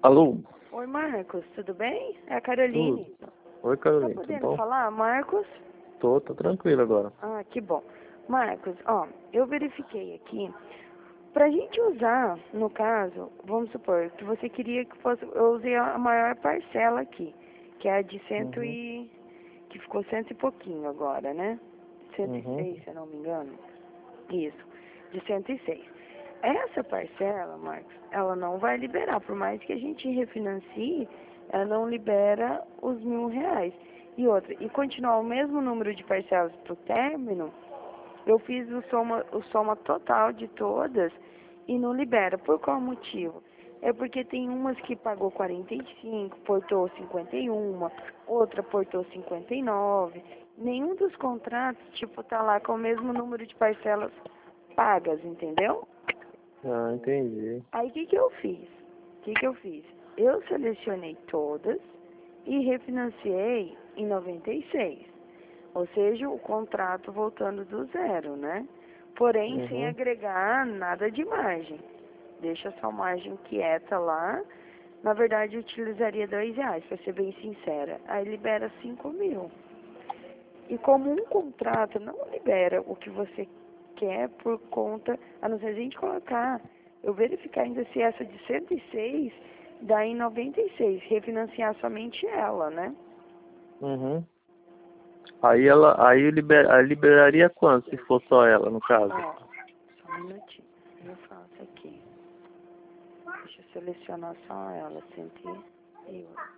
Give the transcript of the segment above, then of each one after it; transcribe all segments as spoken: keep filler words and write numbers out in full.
Alô? Oi, Marcos, tudo bem? É a Caroline. Tudo. Oi, Carolina, Tá tudo podendo bom? falar, Marcos? Tô, tô tranquilo agora. Ah, que bom. Marcos, ó, eu verifiquei aqui. Pra gente usar, no caso, vamos supor que você queria que fosse, eu usei a maior parcela aqui, que é a de cento Uhum, e, que ficou cento e pouquinho agora, né? Cento e uhum, seis, se eu não me engano. Isso, de cento e seis. Essa parcela, Marcos, ela não vai liberar, por mais que a gente refinancie, ela não libera os mil reais. E outra, e continuar o mesmo número de parcelas para o término, eu fiz o soma, o soma total de todas e não libera. Por qual motivo? É porque tem umas que pagou quarenta e cinco, portou cinquenta e um, outra portou cinquenta e nove. Nenhum dos contratos, tipo, tá lá com o mesmo número de parcelas pagas, entendeu? ah, entendi. Aí o que que eu fiz? O que que eu fiz? Eu selecionei todas e refinanciei em noventa e seis. Ou seja, o contrato voltando do zero, né? Porém, sem Uhum, agregar nada de margem. Deixa só margem quieta lá. Na verdade, eu utilizaria dois reais, para ser bem sincera. Aí libera cinco mil. E como um contrato não libera o que você quer por conta, a não ser a gente colocar, eu verificar ainda se essa de cento e seis dá em noventa e seis, refinanciar somente ela, né? uhum. Aí ela, aí liber, aí liberaria quanto se for só ela, no caso? Ó, só um minutinho, eu faço aqui. Deixa eu selecionar só ela, cento e oito.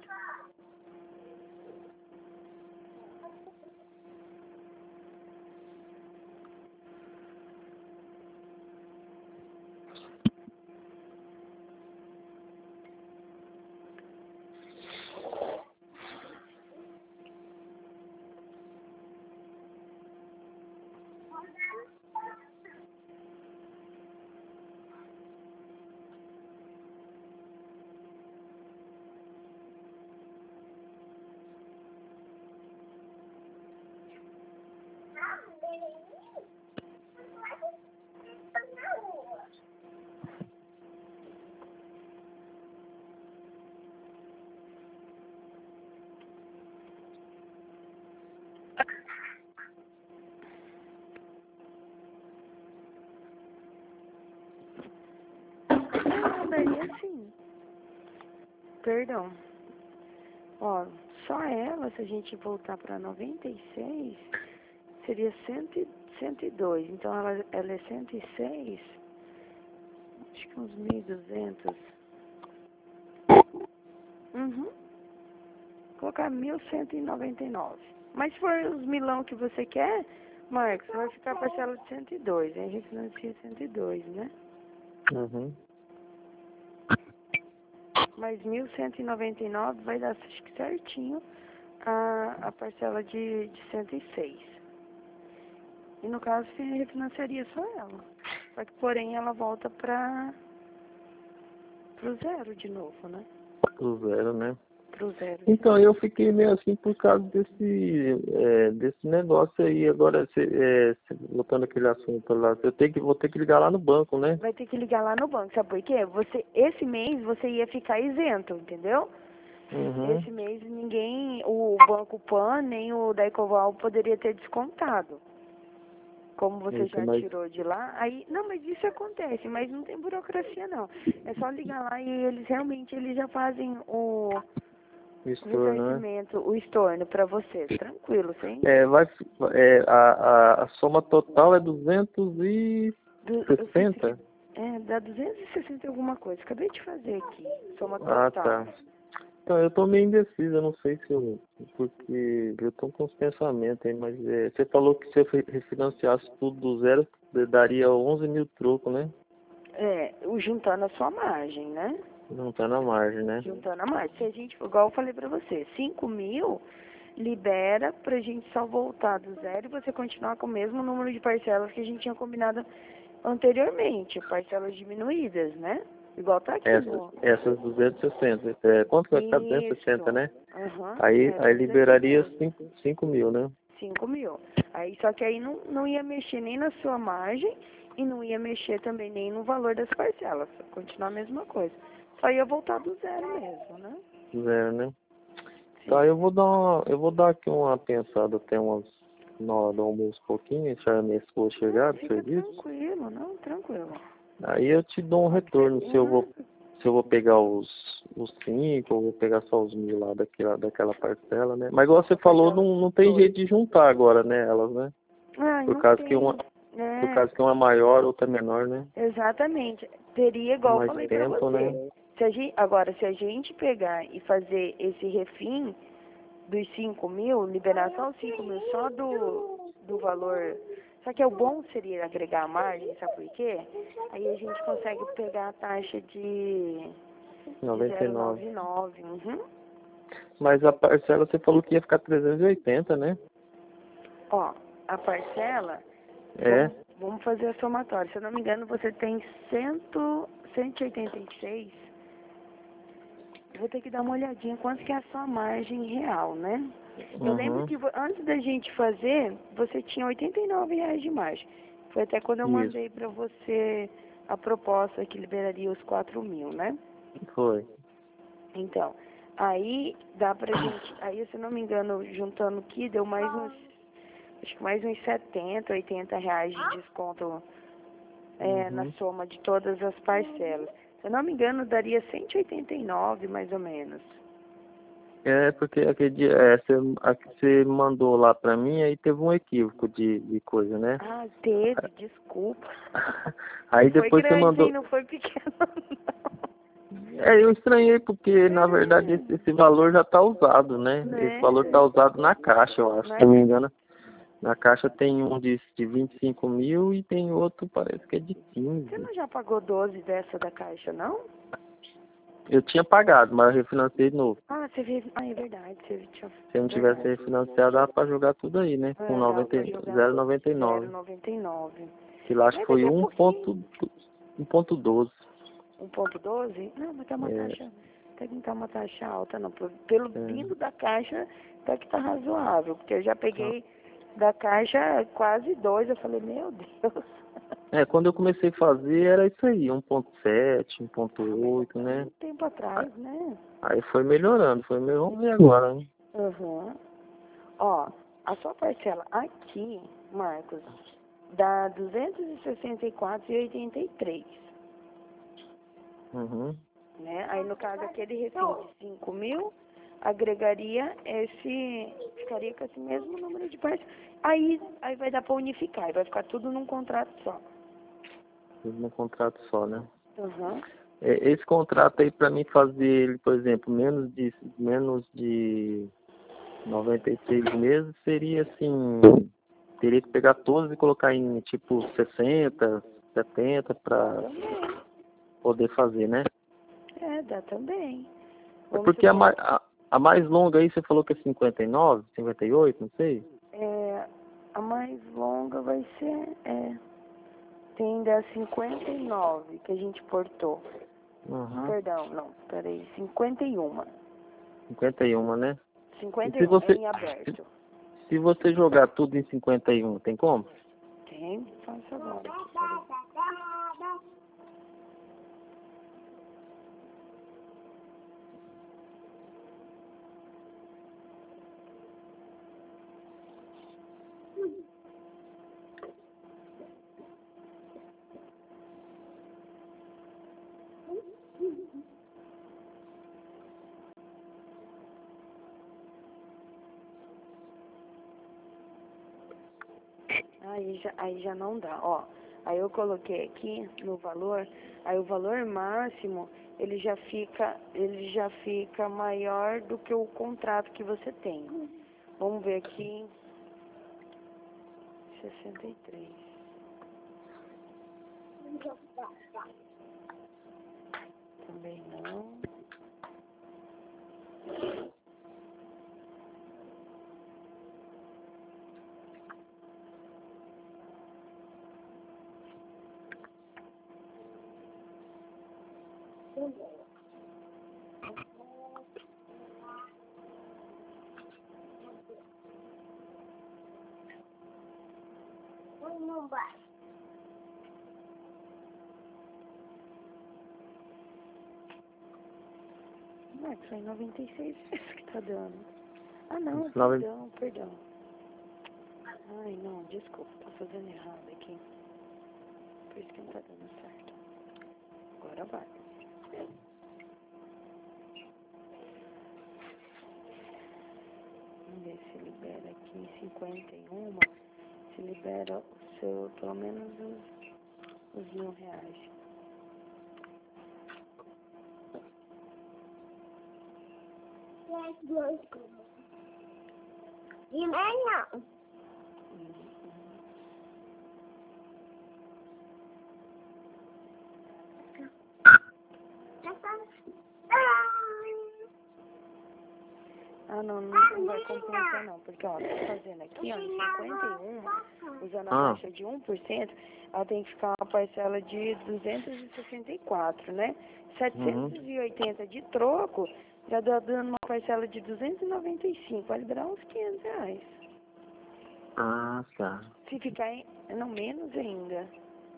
Ah, daí assim, perdão. Ó, só ela, se a gente voltar para noventa e seis, seria cem, cento e dois. Então ela, ela é cento e seis, acho que uns mil e duzentos. Uhum. Colocar mil cento e noventa e nove. Mas se for os milão que você quer, Marcos, vai ficar a parcela de cento e dois. Aí refinancia cento e dois, né? Uhum. Mas mil cento e noventa e nove vai dar, acho que certinho, a, a parcela de, de cento e seis. E no caso, você refinanciaria só ela. Só que, porém, ela volta para o zero de novo, né? Do zero, né? Pro zero de Então, novo. eu fiquei meio assim por causa desse, é, desse negócio aí. Agora, se, é, se- voltando aquele assunto lá, eu tenho que, vou ter que ligar lá no banco, né? Vai ter que ligar lá no banco, sabe por quê? Você, esse mês você ia ficar isento, entendeu? Uhum. Esse mês ninguém, o Banco Pan, nem o da Ecoval poderia ter descontado. Como você Isso, já mas tirou de lá, aí, não, mas isso acontece, mas não tem burocracia não. É só ligar lá e eles realmente, eles já fazem o estorno, né? ressarcimento, o estorno para você, tranquilo, sem É, vai, é, a, a, a soma total é duzentos e Du- Eu fiz aqui, sessenta. é, dá duzentos e sessenta e alguma coisa. Acabei de fazer aqui, soma Ah, total. tá. Então, eu tô meio indeciso, eu não sei se eu... Porque eu tô com os pensamentos aí, mas é, você falou que se eu re- refinanciasse tudo do zero, daria onze mil troco, né? É, o juntando a sua margem, né? Não tá na margem, né? Juntando a margem. Se a gente, igual eu falei pra você, cinco mil libera pra gente só voltar do zero e você continuar com o mesmo número de parcelas que a gente tinha combinado anteriormente, parcelas diminuídas, né? Igual tá aqui Essas, no... essas duzentos e sessenta. É, quanto vai ficar? duzentos e sessenta, Isso. né? Aham, Aí, era aí duzentos e liberaria doze. cinco mil, né? cinco mil. Aí, só que aí não, não ia mexer nem na sua margem e não ia mexer também nem no valor das parcelas. Continuar a mesma coisa. Só ia voltar do zero mesmo, né? Zero, né? Sim. Tá, eu vou dar uma, eu vou dar aqui uma pensada até umas na hora do almoço um pouquinho, deixar a minha esposa chegar do Fica serviço. tranquilo, não, tranquilo. Aí eu te dou um retorno se eu vou, se eu vou pegar os, os cinco, ou vou pegar só os mil lá daquela, daquela parcela, né? Mas igual você falou, não, não tem jeito de juntar agora, né, elas, né? Ai, Por não causa tem. que uma, por É, causa que uma é maior, outra é menor, né? exatamente. Teria, igual eu Mais falei pra tempo, você. né? Se a gente, agora, se a gente pegar e fazer esse refim dos cinco mil, liberar só os cinco mil só do, do valor. Só que o bom seria agregar a margem, sabe por quê? Aí a gente consegue pegar a taxa de, de noventa e nove. zero vírgula noventa e nove. Uhum. Mas a parcela você falou que ia ficar trezentos e oitenta, né? Ó, a parcela, É. vamos, vamos fazer a somatória. Se eu não me engano, você tem cem, cento e oitenta e seis. Eu vou ter que dar uma olhadinha quanto que é a sua margem real, né? Eu lembro Uhum. que vo- antes da gente fazer, você tinha oitenta e nove reais de margem. Foi até quando eu Isso. mandei pra você a proposta que liberaria os quatro mil, né? Foi. Então, aí dá pra gente, aí se eu não me engano, juntando aqui, deu mais uns, acho que mais uns setenta, oitenta reais de desconto é, na Uhum. soma de todas as parcelas. Se eu não me engano, daria cento e oitenta e nove, mais ou menos. É, porque aquele dia, é, você, a que você mandou lá pra mim, aí teve um equívoco de, de coisa, né? Ah, teve, desculpa. Aí E foi depois você grande, hein? mandou. Não foi pequeno, É, eu estranhei porque, na verdade, esse, esse valor já tá usado, né? não. Esse Né? valor tá usado na caixa, eu acho, Né? se não me engano. Na caixa tem um de, de vinte e cinco mil e tem outro, parece que é de Você quinze. não já pagou doze dessa da caixa, não? Eu tinha pagado, mas eu refinanciei de novo. Ah, você viu. Ah, é verdade. Você tinha. Se eu não tivesse Verdade. refinanciado, dava pra jogar tudo aí, né? Com É, dava noventa pra e- jogar zero vírgula noventa e zero vírgula nove. noventa e nove. Que lá acho que Mas foi daqui a um pouquinho. ponto, um ponto doze. um ponto doze? Não, mas tá uma É, taxa. Até que não tá uma taxa alta, não. Pelo pelo é, vindo da caixa, até que tá razoável. Porque eu já tá. peguei da caixa quase dois. Eu falei, meu Deus. É, quando eu comecei a fazer era isso aí, um ponto sete, um ponto oito, né? Muito tempo atrás, né? Aí foi melhorando, foi melhor. Vamos ver agora, né? Uhum. Ó, a sua parcela aqui, Marcos, dá duzentos e sessenta e quatro reais e oitenta e três, Uhum. né? Aí, no caso, aquele refim de cinco mil, agregaria esse, ficaria com esse mesmo número de parcelas. Aí, aí vai dar para unificar, aí vai ficar tudo num contrato só. Tudo num contrato só, né? Uhum. É, esse contrato aí pra mim fazer ele, por exemplo, menos de menos de noventa e seis meses seria assim, teria que pegar todos e colocar em tipo sessenta, setenta pra Também. poder fazer, né? É, dá também. É Vamos porque a, supor, mais, a, a mais longa aí você falou que é cinquenta e nove, cinquenta e oito, não sei. é, a mais longa vai ser, é, tem ainda a cinquenta e nove que a gente portou. Uhum. Perdão, não, peraí, cinquenta e um. cinquenta e um, né? E cinquenta se e um você em aberto. se você jogar tudo em cinquenta e um, tem como? Tem? Faça agora aqui, peraí. Aí já, aí já não dá, ó. Aí eu coloquei aqui no valor, aí o valor máximo, ele já fica, ele já fica maior do que o contrato que você tem. Vamos ver aqui, sessenta e três. Também não. Marcos, foi noventa e seis vezes que tá dando. Ah, não, Nove- perdão, perdão. Ai, não, desculpa, tô fazendo errado aqui. Por isso que não tá dando certo. Agora vai. Vamos ver se libera aqui em cinquenta e um. Se libera o seu, pelo menos os, os mil reais. E não. Ah, não, não vai compensar não, porque, ó, tô fazendo aqui, ó, em cinquenta e um, usando a Ah. taxa de um por cento, ela tem que ficar uma parcela de duzentos e sessenta e quatro, né? setecentos e oitenta de troco, já dá dando uma parcela de duzentos e noventa e cinco, vai liberar uns quinhentos reais. Ah, tá. Se ficar, em, não, menos ainda.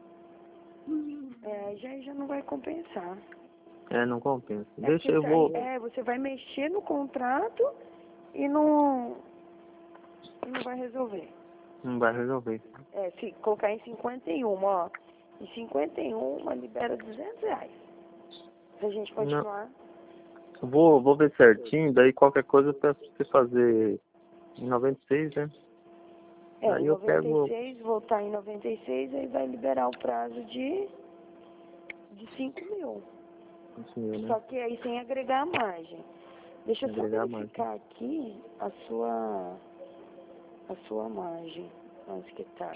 É, já, já não vai compensar. É, não compensa. É Deixa, porque eu tá- vou... É, você vai mexer no contrato e não, e não vai resolver. Não vai resolver. É, se colocar em cinquenta e um, ó. Em cinquenta e um, libera duzentos reais. Se a gente continuar. Eu Vou, vou ver certinho, daí qualquer coisa eu peço pra você fazer em noventa e seis, né? É, Aí em eu pego... noventa e seis, voltar em noventa e seis, aí vai liberar o prazo de, de cinco mil. Isso mesmo, Só né? que aí sem agregar a margem. Deixa eu só Agregar a margem. verificar aqui a sua, a sua margem. Onde que tá?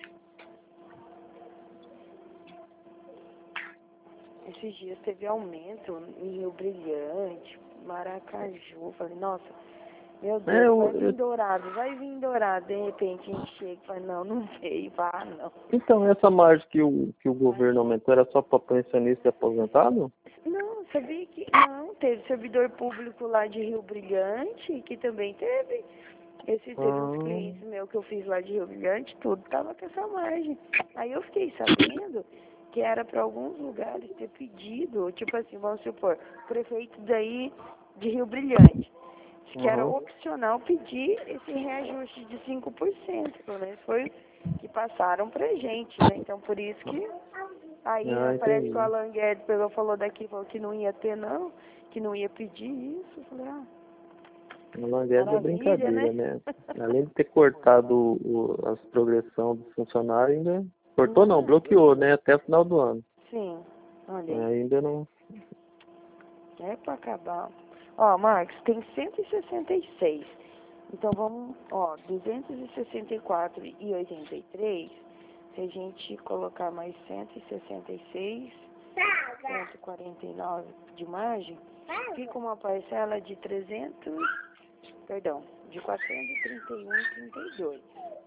Esses dias teve aumento em Rio Brilhante, Maracaju. Falei, nossa, meu Deus, É, eu, vai vir eu- dourado, vai vir dourado. De repente a gente chega e fala, não, não veio, vá, não. Então, essa margem que o, que o governo aumentou era só para pensionista e aposentado? Não, sabia que não, teve servidor público lá de Rio Brilhante, que também teve. Esse teve uns Ah, clientes meus que eu fiz lá de Rio Brilhante, tudo tava com essa margem. Aí eu fiquei sabendo que era para alguns lugares ter pedido, tipo assim, vamos supor, o prefeito daí de Rio Brilhante, que era uhum. opcional pedir esse reajuste de cinco por cento, pelo menos foi que passaram pra gente, né? Então por isso que aí Ah, né, parece que o entendi. Alan Guedes pegou, falou daqui, falou que não ia ter não, que não ia pedir isso. Eu falei, ah, O Languedes é maravilha, brincadeira, né? né? Além de ter cortado o, o, as progressão dos funcionários, ainda... Cortou não, Uhum. bloqueou, né? Até o final do ano. Sim, olha É, aí. ainda não... É pra acabar. Ó, Marcos, tem cento e sessenta e seis. Então vamos, ó, duzentos e sessenta e quatro e oitenta e três. Se a gente colocar mais cento e sessenta e seis, cento e quarenta e nove de margem, fica uma parcela de trezentos, perdão, de quatrocentos e trinta e um e trinta e dois.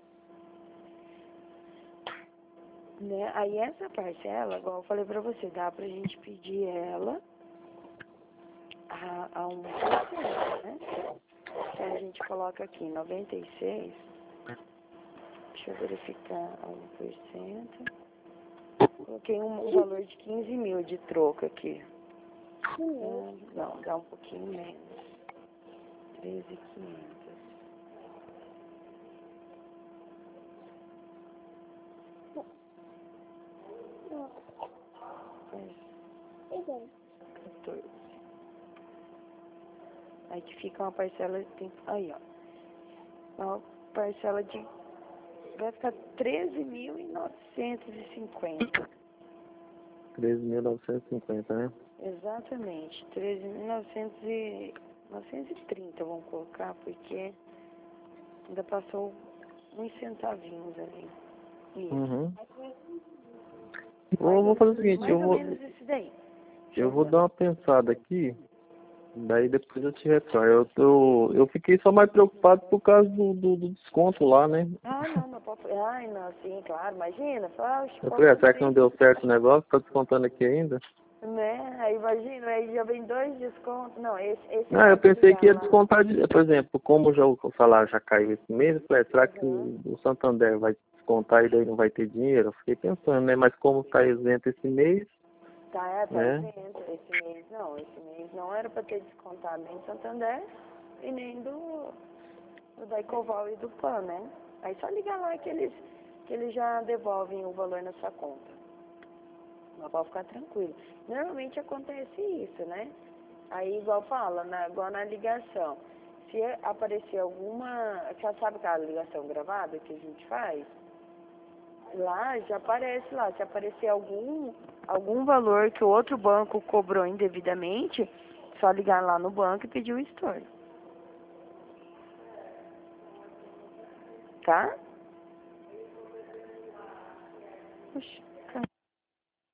Né? Aí essa parcela, igual eu falei pra você, dá pra gente pedir ela a, a um por cento, né? Então a gente coloca aqui noventa e seis, deixa eu verificar a um por cento. Coloquei um, um valor de quinze mil de troco aqui. Hum, não, dá um pouquinho menos. treze mil e quinhentos. quatorze. Aí que fica uma parcela, tem, aí ó, uma parcela de, vai ficar treze mil novecentos e cinquenta. treze mil novecentos e cinquenta, né? Exatamente, treze mil novecentos e trinta, vamos colocar, porque ainda passou uns centavinhos ali. Isso. Uhum. Mais, Eu vou ou, fazer o seguinte, mais eu ou vou, menos esse daí. Deixa eu eu vou ver. dar uma pensada aqui, daí depois eu te retorno. Eu, tô, eu fiquei só mais preocupado por causa do, do, do desconto lá, né? Ah, não, não pode. Ai, não, sim, claro, imagina. Fala, Eu pode falei, ah, será que fazer não deu certo o negócio? Tá descontando aqui ainda? né? Aí imagina, aí já vem dois descontos. Não, esse, esse Não, eu pode pensei ligar que ia lá. descontar, de, por exemplo, como já, o salário já caiu esse mês, eu falei, será que Uhum. o, o Santander vai descontar e daí não vai ter dinheiro? Eu fiquei pensando, né? Mas como está isento esse mês, Tá, é, tá né? isento. Esse mês não, esse mês não era para ter descontado nem do Santander e nem do, do da Ecoval e do Pan, né? Aí só ligar lá que eles, que eles já devolvem o valor na sua conta. Mas pode ficar tranquilo. Normalmente acontece isso, né? Aí igual fala, na, igual na ligação. Se aparecer alguma. Já sabe aquela ligação gravada que a gente faz? Lá já aparece lá. Se aparecer algum, algum valor que o outro banco cobrou indevidamente, só ligar lá no banco e pedir o estorno. Tá? Oxi.